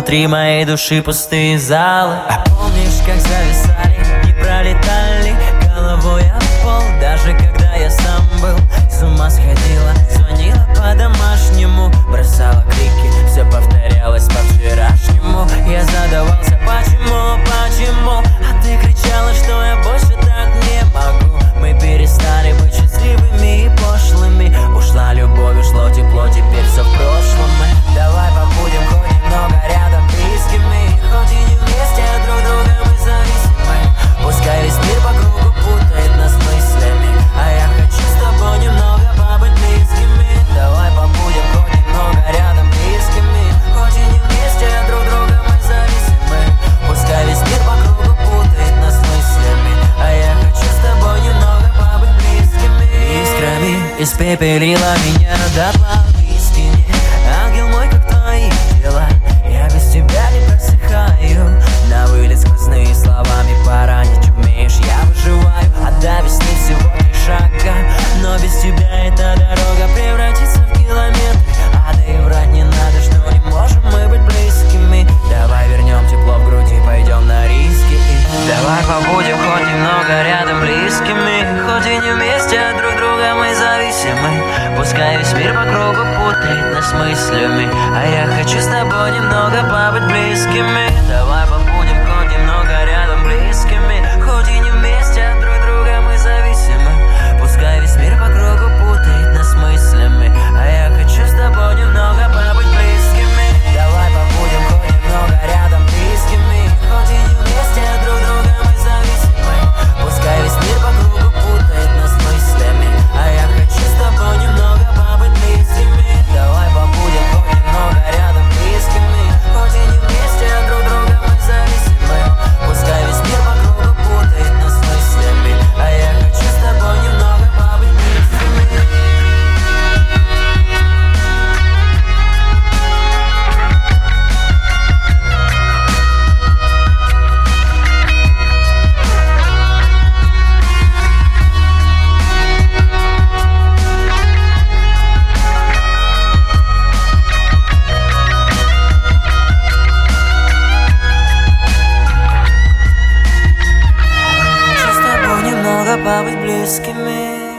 внутри моей души пустые залы. А помнишь, как зависали, не пролетали головой об пол, даже когда я сам был, с ума сходила, звонила по-домашнему, бросала крики, все повторялось по-вчерашнему. Я задавался, почему, а ты кричала, что я больше так не могу. Мы перестали быть счастливыми и пошлыми, ушла любовь, ушло тепло, теперь все в прошлом. Мы давай побудем хоть немного рядом близкими, хоть и не вместе, а друг друга мы зависимы. Пускай весь мир по кругу путает нас мыслями, а я хочу с тобой немного побыть близкими. Давай побудем хоть немного рядом близкими, хоть и не вместе, а друг друга мы зависимы. Пускай весь мир по кругу путает нас мыслями, а я хочу с тобой немного побыть близкими. Искрами испепелила меня дотла в истине. Ангел мой, как твои дела, я без тебя не просыхаю. На вылет сквозные словами поранить умеешь, я выживаю. А до весны всего 3 шага, но без тебя эта дорога превратится в километры. А да и врать не надо, что не можем мы быть близкими. Давай вернем тепло в груди, пойдем на риски. Давай побудем хоть немного рядом близкими, хоть и не вместе, а друг друга мы зависимы. Пускай весь мир по кругу путает нас мыслями, а я хочу с тобой немного побыть близкими. Давай побудем хоть немного рядом близкими, хоть и не вместе, от друг друга мы зависимы. Пускай весь мир по кругу путает нас мыслями, а я хочу с тобой немного побыть близкими. Давай побудем хоть немного рядом близкими, хоть и не вместе, от друг друга мы зависимы. Пускай весь мир по кругу путает нас мыслями, а я хочу с тобой немного побыть близкими. Давай побудем хоть немного рядом близкими, хоть и не вместе, от друг друга мы зависимы. Пускай весь мир по кругу путает нас мыслями, а я хочу с тобой немного побыть близкими. Побыть близкими.